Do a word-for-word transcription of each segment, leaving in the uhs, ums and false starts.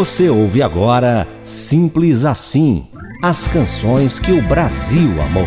Você ouve agora Simples Assim, as canções que o Brasil amou.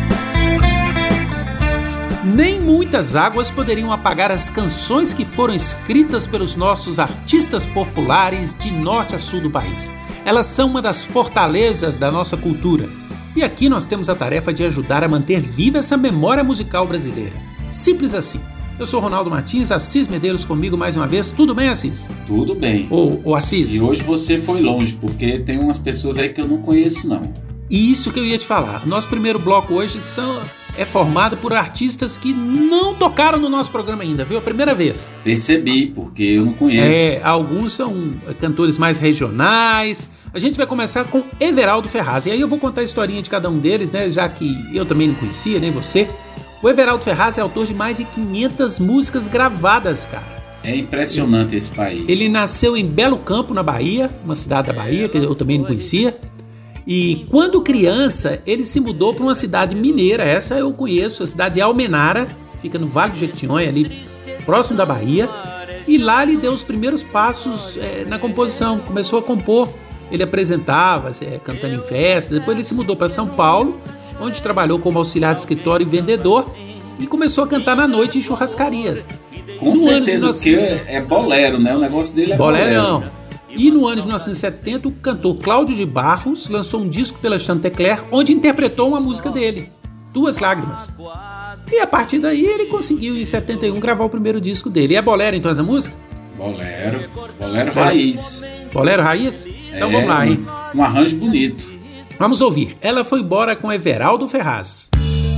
Nem muitas águas poderiam apagar as canções que foram escritas pelos nossos artistas populares de norte a sul do país. Elas são uma das fortalezas da nossa cultura. E aqui nós temos a tarefa de ajudar a manter viva essa memória musical brasileira. Simples assim. Eu sou Ronaldo Martins, Assis Medeiros comigo mais uma vez. Tudo bem, Assis? Tudo bem. Ô, ô Assis. E hoje você foi longe, porque tem umas pessoas aí que eu não conheço, não. Isso que eu ia te falar. Nosso primeiro bloco hoje são, é formado por artistas que não tocaram no nosso programa ainda, viu? A primeira vez. Percebi, porque eu não conheço. É, alguns são cantores mais regionais. A gente vai começar com Everaldo Ferraz. E aí eu vou contar a historinha de cada um deles, né? Já que eu também não conhecia, nem você. O Everaldo Ferraz é autor de mais de quinhentas músicas gravadas, cara. É impressionante esse país. Ele nasceu em Belo Campo, na Bahia, uma cidade da Bahia que eu também não conhecia. E quando criança, ele se mudou para uma cidade mineira, essa eu conheço, a cidade de Almenara, fica no Vale do Jequitinhonha, ali próximo da Bahia. E lá ele deu os primeiros passos é, na composição, começou a compor. Ele apresentava, é, cantando em festa, depois ele se mudou para São Paulo, onde trabalhou como auxiliar de escritório e vendedor, e começou a cantar na noite em churrascarias. Com no certeza, porque é bolero, né? O negócio dele é bolerão. bolero. E no ano de mil novecentos e setenta, o cantor Cláudio de Barros lançou um disco pela Chantecler, onde interpretou uma música dele, Duas Lágrimas. E a partir daí ele conseguiu, em setenta e um, gravar o primeiro disco dele. E é bolero então essa música? Bolero, bolero raiz. Bolero raiz? Então é, vamos lá, hein? Um, um arranjo bonito. Vamos ouvir. Ela foi embora com Everaldo Ferraz.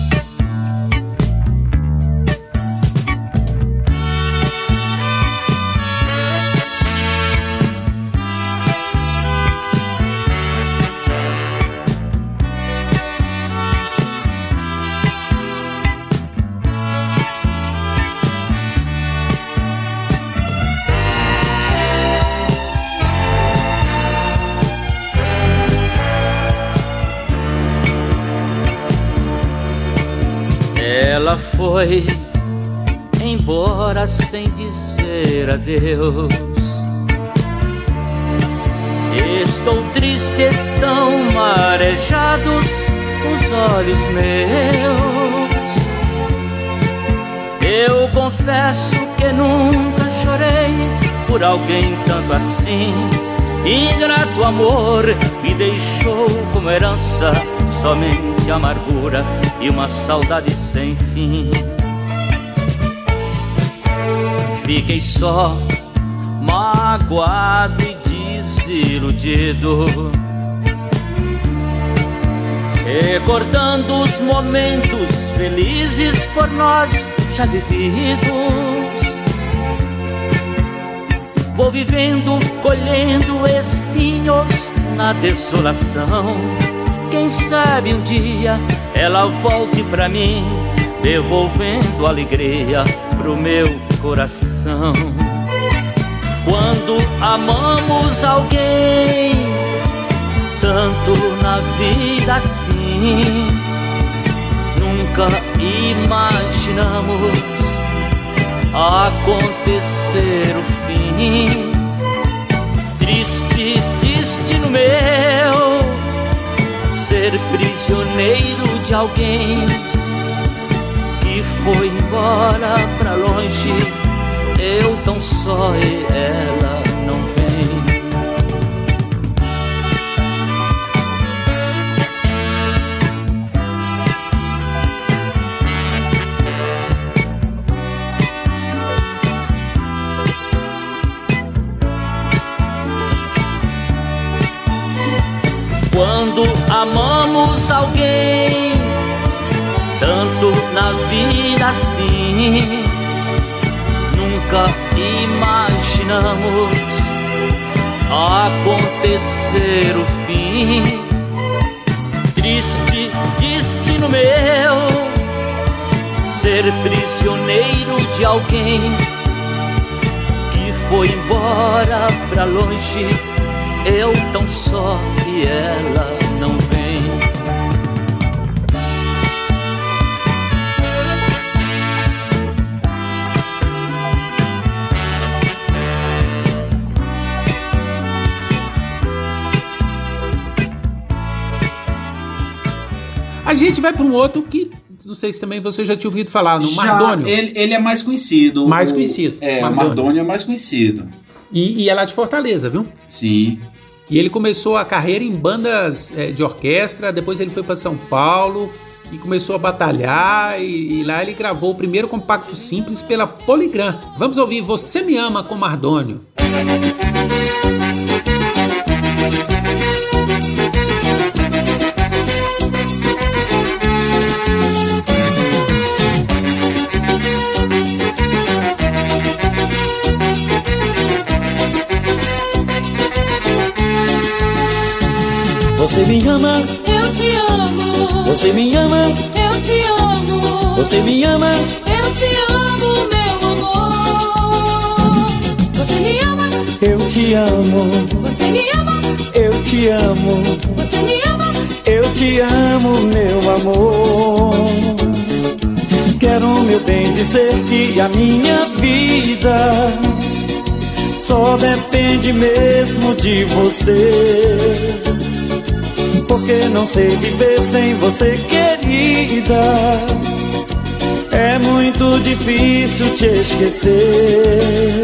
Ela foi embora sem dizer adeus. Estou triste, estão marejados os olhos meus. Eu confesso que nunca chorei por alguém tanto assim. Ingrato amor me deixou como herança somente amargura e uma saudade sem fim. Fiquei só, magoado e desiludido, recordando os momentos felizes por nós já vividos. Vou vivendo, colhendo espinhos na desolação. Quem sabe um dia ela volte pra mim, devolvendo alegria pro meu coração. Quando amamos alguém tanto na vida assim, nunca imaginamos acontecer o fim. Triste destino meu, ser prisioneiro de alguém que foi embora pra longe. Eu tão só e ela não vem. Quando amamos alguém tanto na vida assim, nunca imaginamos acontecer o fim. Triste destino meu, ser prisioneiro de alguém que foi embora pra longe. Eu tão só e ela não vem. A gente vai para um outro que, não sei se também você já tinha ouvido falar, no Já, Mardônio. Ele, ele é mais conhecido. Mais o, conhecido. É, Mardônio. o Mardônio é mais conhecido. E, e é lá de Fortaleza, viu? Sim. E ele começou a carreira em bandas é, de orquestra, depois ele foi para São Paulo e começou a batalhar, e, e lá ele gravou o primeiro compacto simples pela Polygram. Vamos ouvir Você Me Ama com Mardônio. Você me ama, Eu te amo, você me ama, eu te amo, você me ama, eu te amo, meu amor. Você me ama, eu te amo, você me ama, eu te amo, você me ama, eu te amo, meu amor. Quero, meu bem, dizer que a minha vida só depende mesmo de você. Porque não sei viver sem você, querida. É muito difícil te esquecer.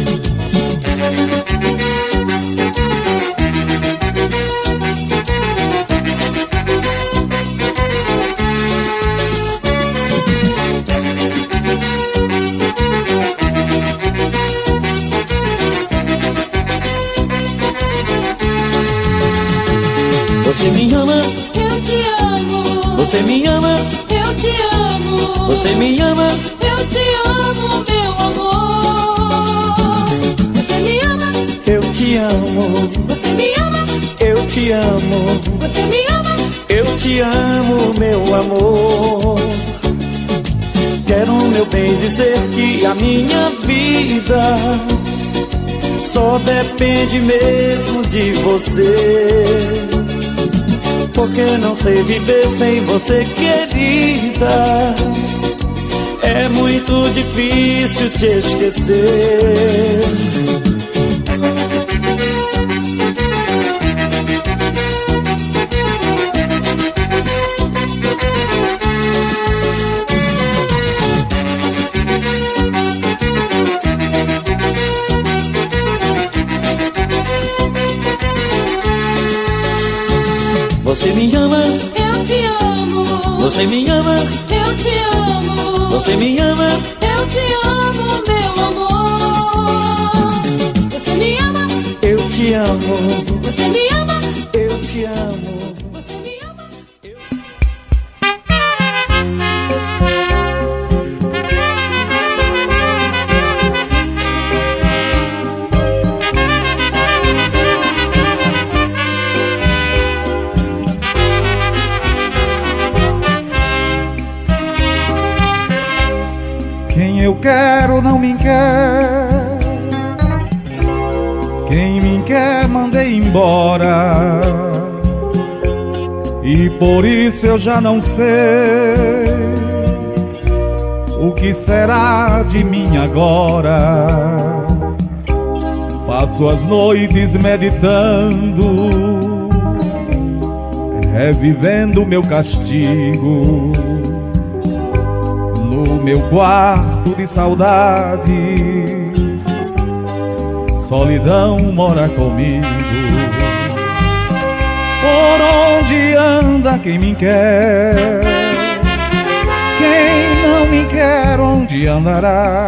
Você me ama, eu te amo, você me ama, eu te amo, você me ama, eu te amo, meu amor. Você me ama, eu te amo, você me ama, eu te amo, você me ama, eu te amo, meu amor. Quero, meu bem, dizer que a minha vida só depende mesmo de você. Porque não sei viver sem você, querida. É muito difícil te esquecer. Você me ama, eu te amo, você me ama, eu te amo, você me ama, eu te amo, meu amor. Você me ama, eu te amo, você me ama, eu te amo. você me ama. Quem eu quero não me quer, quem me quer mandei embora, e por isso eu já não sei o que será de mim agora. Passo as noites meditando, revivendo meu castigo. No meu quarto de saudades, solidão mora comigo. Por onde anda quem me quer? Quem não me quer, onde andará?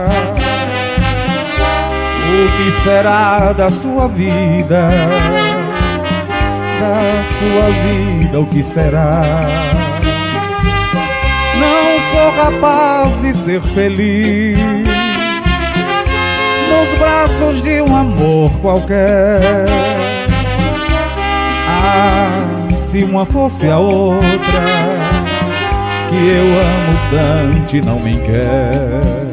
O que será da sua vida? Da sua vida, o que será? Não sou capaz de ser feliz nos braços de um amor qualquer. Ah, se uma fosse a outra, que eu amo tanto e não me quer.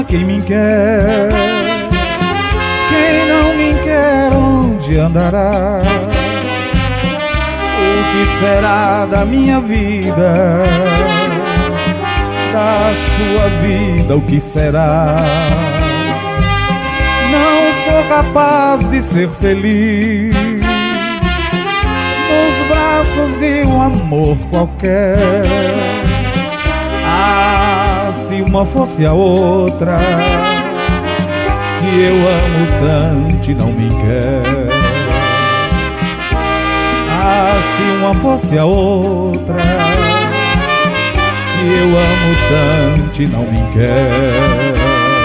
quem me quer. Quem não me quer, onde andará? O que será da minha vida? Da sua vida, o que será? Não sou capaz de ser feliz nos braços de um amor qualquer. Ah, se uma fosse a outra, que eu amo tanto e não me quer. Ah, se uma fosse a outra, que eu amo tanto e não me quer.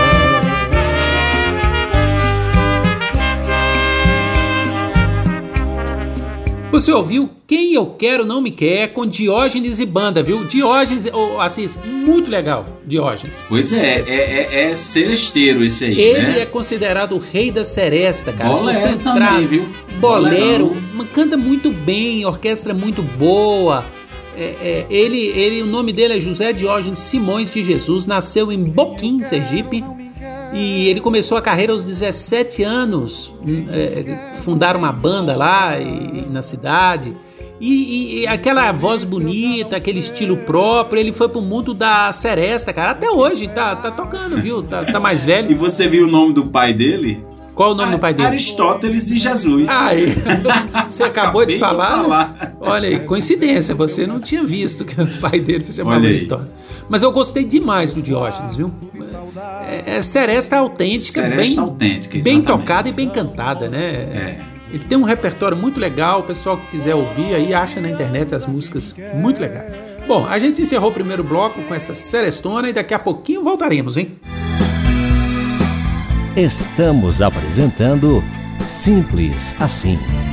Você ouviu Quem Eu Quero Não Me Quer com Diógenes e banda, viu? Diógenes, oh, Assis, muito legal, Diógenes. Pois é, é, é, é seresteiro esse aí, Ele né? é considerado o rei da seresta, cara. Bolero Se você entrar, também, viu? Bolero, Bolerão. canta muito bem, orquestra muito boa. É, é, ele, ele, o nome dele é José Diógenes Simões de Jesus, nasceu em Boquim, Sergipe. E ele começou a carreira aos dezessete anos, é, fundaram uma banda lá e, na cidade. E, e aquela voz bonita, aquele estilo próprio, ele foi pro mundo da seresta, cara. Até hoje, tá, tá tocando, viu? Tá, tá mais velho. E você viu o nome do pai dele? Qual o nome A- do pai dele? Aristóteles de Jesus. Aí, você acabou de Acabei de falar. falar. Olha aí, coincidência, você não tinha visto que o pai dele se chamava Olha aí. Aristóteles. Mas eu gostei demais do Diógenes, viu? É, é seresta autêntica, Seresta bem, autêntica, bem exatamente. tocada e bem cantada, né? É. Ele tem um repertório muito legal, o pessoal que quiser ouvir aí acha na internet as músicas muito legais. Bom, a gente encerrou o primeiro bloco com essa serestona e daqui a pouquinho voltaremos, hein? Estamos apresentando Simples Assim.